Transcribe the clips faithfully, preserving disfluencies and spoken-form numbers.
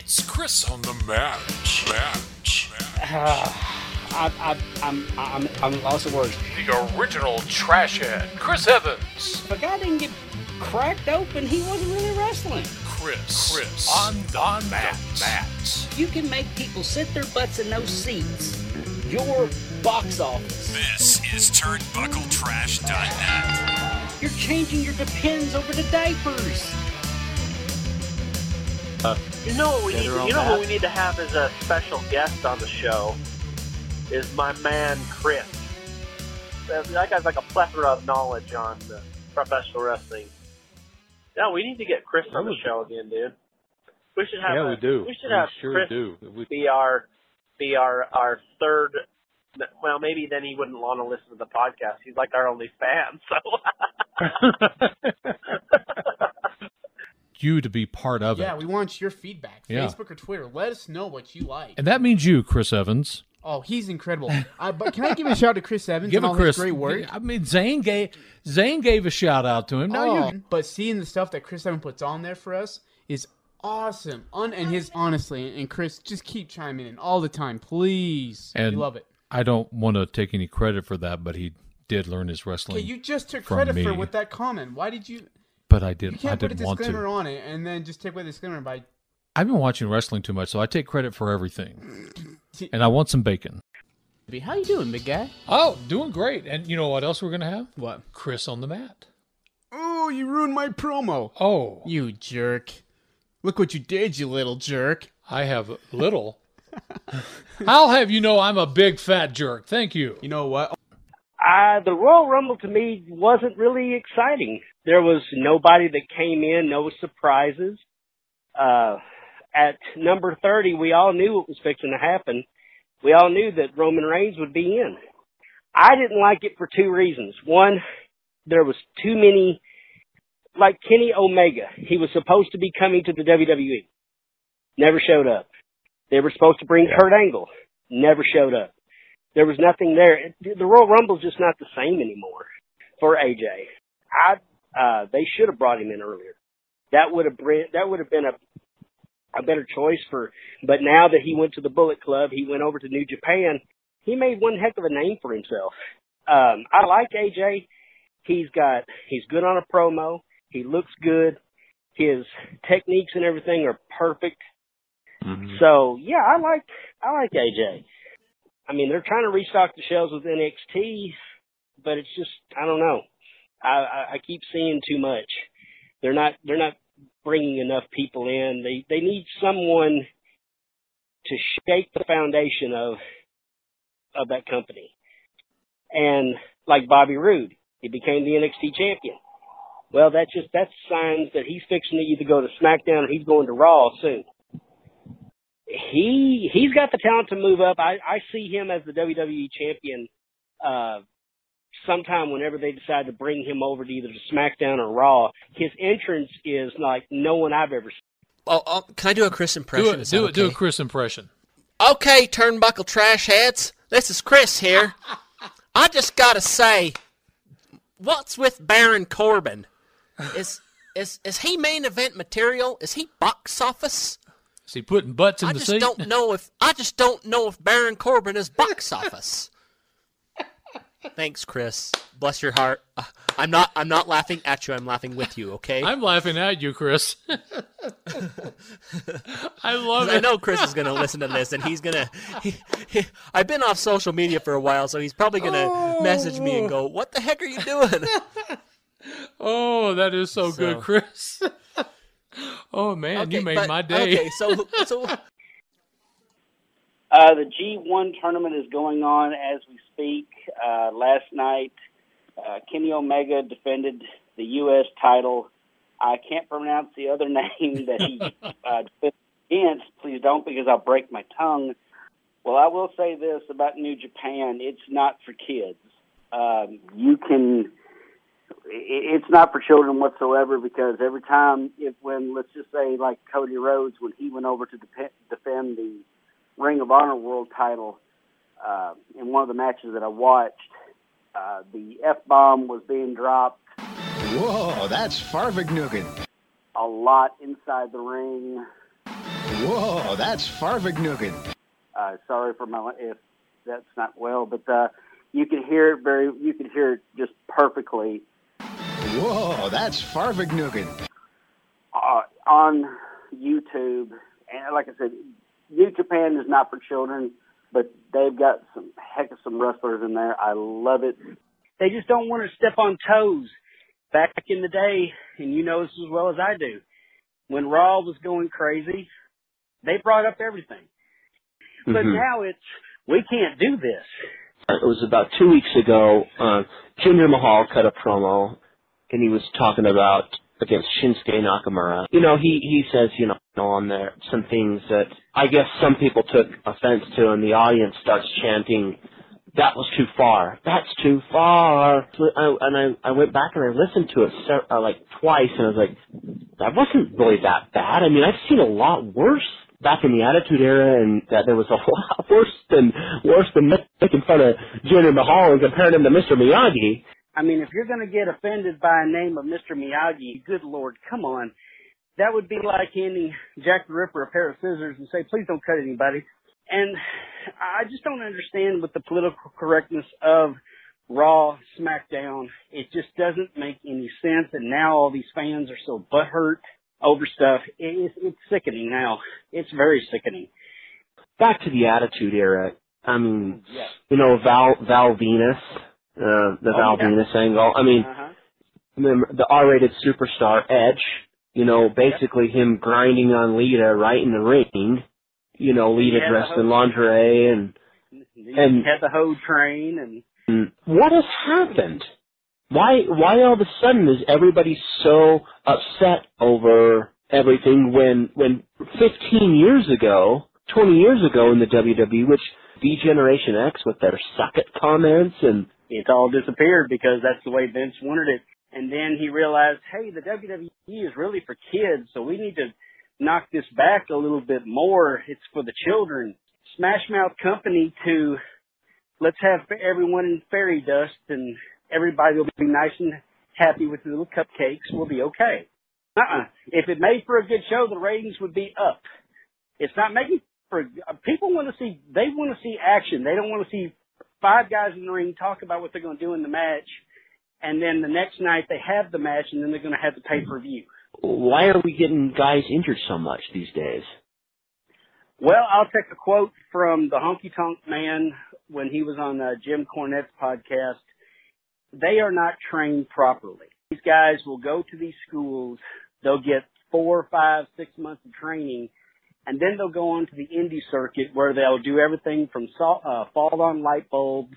It's Chris on the match. Match. Uh, I, I, I'm, I'm, I'm lost of words. The original trash head, Chris Evans. If a guy didn't get cracked open, he wasn't really wrestling. Chris. Chris on the on match. match. You can make people sit their butts in those seats. Your box office. This is turnbuckle trash dot net. You're changing your depends over to diapers. Uh, you know what we need. You know what we need to have as a special guest on the show is my man Chris. That guy's like a plethora of knowledge on uh, professional wrestling. Yeah, we need to get Chris on the show again, dude. We should have. Yeah, a, we do. We should we have sure Chris do. We... be our be our our third. Well, maybe then he wouldn't want to listen to the podcast. He's like our only fan, so. You to be part of yeah, it. we want your feedback. Yeah. Facebook or Twitter. Let us know what you like. And that means you, Chris Evans. Oh, he's incredible. uh, but can I give a shout out to Chris Evans Give and a all Chris his great work? I mean, Zane gave Zane gave a shout out to him. Now Oh, you, but seeing the stuff that Chris Evans puts on there for us is awesome. Un- and his honestly, and Chris, just keep chiming in all the time, please. And we love it. I don't want to take any credit for that, but he did learn his wrestling. Okay, you just took from credit me. for with that comment. Why did you? But I didn't. You can't I put a didn't want disclaimer to. on it and then just take away the disclaimer by. I've been watching wrestling too much, so I take credit for everything. And I want some bacon. How you doing, big guy? Oh, doing great. And you know what else we're going to have? What? Chris on the mat. Oh, you ruined my promo. Oh. You jerk. Look what you did, you little jerk. I have little. I'll have you know I'm a big fat jerk. Thank you. You know what? Uh, the Royal Rumble to me wasn't really exciting. There was nobody that came in, no surprises. Uh, at number thirty, we all knew what was fixing to happen. We all knew that Roman Reigns would be in. I didn't like it for two reasons. One, there was too many, like Kenny Omega. He was supposed to be coming to the W W E. Never showed up. They were supposed to bring Kurt Angle. Never showed up. There was nothing there. The Royal Rumble's just not the same anymore for A J. I, uh, they should have brought him in earlier. That would have been, that would have been a, a better choice for, but now that he went to the Bullet Club, he went over to New Japan, he made one heck of a name for himself. Um, I like A J. He's got, he's good on a promo. He looks good. His techniques and everything are perfect. Mm-hmm. So yeah, I like, I like A J. I mean, they're trying to restock the shelves with N X T, but it's just, I don't know. I, I, I keep seeing too much. They're not, they're not bringing enough people in. They, they need someone to shake the foundation of, of that company. And like Bobby Roode, he became the N X T champion. Well, that's just, that's signs that he's fixing to either go to SmackDown or he's going to Raw soon. He, he's got the talent to move up. I, I see him as the W W E champion, uh, sometime whenever they decide to bring him over to either to SmackDown or Raw. His entrance is like no one I've ever seen. Oh, oh can I do a Chris impression? Do it. Do, okay? it, do a Chris impression. Okay, turnbuckle trash heads. This is Chris here. I just gotta say, what's with Baron Corbin? Is is is he main event material? Is he box office? Is he putting butts in I the just seat? don't know if I just don't know if Baron Corbin is box office. Thanks, Chris. Bless your heart. Uh, I'm not. I'm not laughing at you. I'm laughing with you. Okay. I'm laughing at you, Chris. I love it. I know Chris is going to listen to this, and he's going to. He, he, I've been off social media for a while, so he's probably going to oh. message me and go, "What the heck are you doing?" Oh, that is so, so. good, Chris. Oh man, okay, you made but, my day. Okay, so so. Uh, the G one tournament is going on as we speak. Uh, last night, uh, Kenny Omega defended the U S title. I can't pronounce the other name that he uh, defended against. Please don't, because I'll break my tongue. Well, I will say this about New Japan. It's not for kids. Um, you can... It's not for children whatsoever, because every time, if when, let's just say, like Cody Rhodes, when he went over to de- defend the Ring of Honor World title, uh, in one of the matches that I watched, uh, the F-bomb was being dropped. Whoa, that's Farvignugan. A lot inside the ring. Whoa, that's Farvignugan. Uh, sorry for my if that's not well, but uh, you can hear it very. You can hear it just perfectly. Whoa, that's Farvignugan. Uh, on YouTube, and like I said, New Japan is not for children, but they've got some heck of some wrestlers in there. I love it. They just don't want to step on toes. Back in the day, and you know this as well as I do, when Raw was going crazy, they brought up everything. Mm-hmm. But now it's, we can't do this. It was about two weeks ago, uh, Jinder Mahal cut a promo, and he was talking about against Shinsuke Nakamura. You know, he, he says, you know, on there, some things that I guess some people took offense to, and the audience starts chanting, that was too far. That's too far. I, and I, I went back and I listened to it uh, like twice, and I was like, that wasn't really that bad. I mean, I've seen a lot worse back in the Attitude Era, and that there was a lot worse than worse than making fun of Jinder Mahal and comparing him to Mister Miyagi. I mean, if you're going to get offended by a name of Mister Miyagi, good Lord, come on. That would be like handing Jack the Ripper a pair of scissors and say, please don't cut anybody. And I just don't understand with the political correctness of Raw, SmackDown. It just doesn't make any sense. And now all these fans are so butthurt over stuff. It's, it's sickening now. It's very sickening. Back to the Attitude Era. I mean, yeah. you know, Val, Val Venus, uh, the oh, Val yeah. Venus angle. I mean, uh-huh. remember the R-rated superstar Edge, you know, basically yep. him grinding on Lita right in the ring. You know, Lita dressed in lingerie, and and had the hoe train, and what has happened? Why why all of a sudden is everybody so upset over everything when when fifteen years ago, twenty years ago in the W W E, which D Generation X with their suck it comments, and it's all disappeared because that's the way Vince wanted it. And then he realized, hey, the W W E is really for kids, so we need to knock this back a little bit more. It's for the children. Smash Mouth Company to let's have everyone in fairy dust and everybody will be nice and happy with the little cupcakes. We'll be okay. Uh-uh. If it made for a good show, the ratings would be up. It's not making for people want to see. They want to see action. They don't want to see five guys in the ring talk about what they're going to do in the match, and then the next night they have the match, and then they're going to have the pay per view. Why are we getting guys injured so much these days? Well, I'll take a quote from the Honky Tonk Man when he was on uh, Jim Cornette's podcast. They are not trained properly. These guys will go to these schools. They'll get four, five, six months of training, and then they'll go on to the indie circuit where they'll do everything from salt, uh, fall-on light bulbs,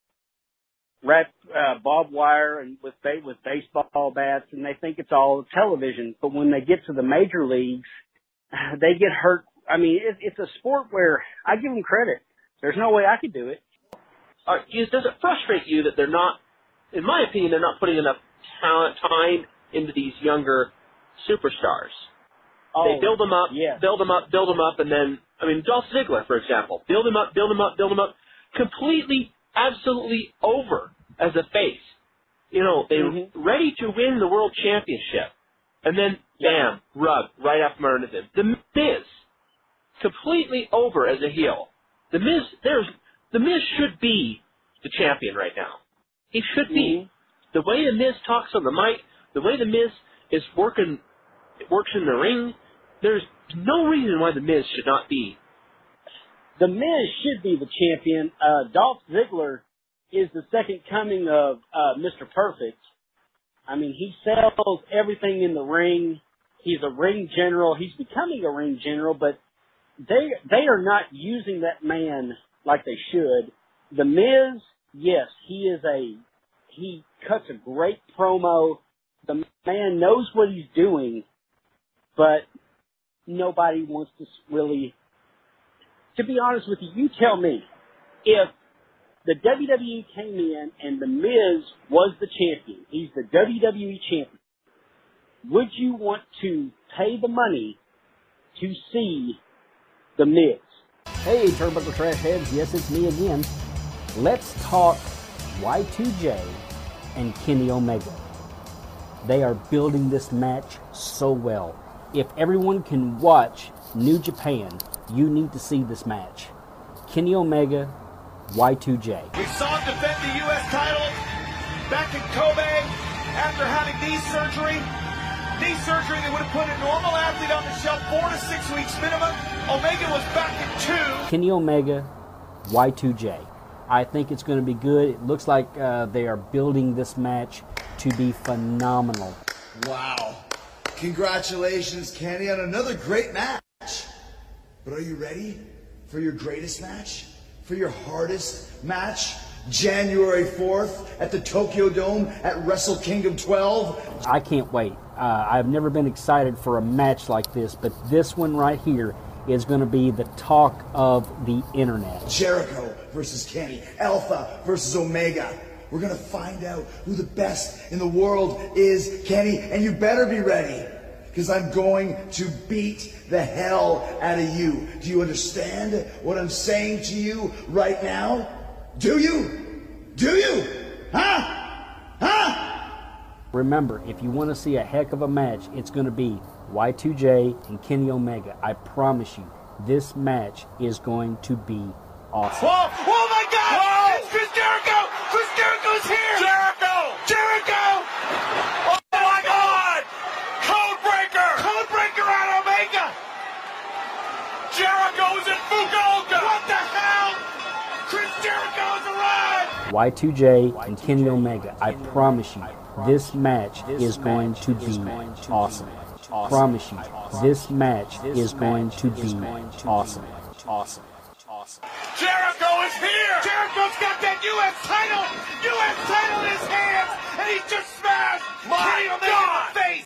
wrap uh, barbed wire and with with baseball bats, and they think it's all television. But when they get to the major leagues, they get hurt. I mean, it, it's a sport where I give them credit. There's no way I could do it. Uh, does it frustrate you that they're not, in my opinion, they're not putting enough talent, time into these younger superstars? Oh, they build them up, yeah. build them up, build them up, and then, I mean, Dolph Ziggler, for example, build him up, build him up, build him up, completely, absolutely over as a face. You know, they're mm-hmm. ready to win the world championship. And then, bam, rug, right after under them. The Miz, completely over as a heel. The Miz, there's, the Miz should be the champion right now. He should be. Mm-hmm. The way the Miz talks on the mic, the way the Miz is working, works in the ring, there's no reason why the Miz should not be. The Miz should be the champion. Uh, Dolph Ziggler is the second coming of uh, Mister Perfect. I mean, he sells everything in the ring. He's a ring general. He's becoming a ring general, but they they are not using that man like they should. The Miz, yes, he is a he cuts a great promo. The man knows what he's doing, but nobody wants to really. To be honest with you, you tell me if the W W E came in and The Miz was the champion, he's the W W E champion, would you want to pay the money to see The Miz? Hey, Turnbuckle Trash Heads, yes, it's me again. Let's talk Y two J and Kenny Omega. They are building this match so well. if everyone can watch New Japan, you need to see this match. Kenny Omega, Y two J. We saw him defend the U S title back in Kobe after having knee surgery. Knee surgery that would have put a normal athlete on the shelf four to six weeks minimum. Omega was back in two. Kenny Omega, Y two J. I think it's going to be good. It looks like uh, they are building this match to be phenomenal. Wow. Congratulations, Kenny, on another great match. But are you ready for your greatest match? For your hardest match? January fourth at the Tokyo Dome at Wrestle Kingdom twelve? I can't wait. Uh, I've never been excited for a match like this, but this one right here is going to be the talk of the internet. Jericho versus Kenny. Alpha versus Omega. We're going to find out who the best in the world is, Kenny, and you better be ready, because I'm going to beat the hell out of you. Do you understand what I'm saying to you right now? Do you? Do you? Huh? Huh? Remember, if you want to see a heck of a match, it's going to be Y two J and Kenny Omega. I promise you, this match is going to be awesome. Whoa! Oh my God! Whoa! It's Chris Jericho! Chris Jericho's here! Jericho! Jericho! Oh my God! Codebreaker! Codebreaker on Omega! Jericho's in Fukuoka! What the hell? Chris Jericho's arrived! Y two J and Kenny Omega. I promise you, this match is going to be awesome. Promise you, this match is going to be awesome. Awesome. Awesome. Jericho is here! Jericho's got that U S title! U S title in his hands! And he just smashed Kenny Omega in the face!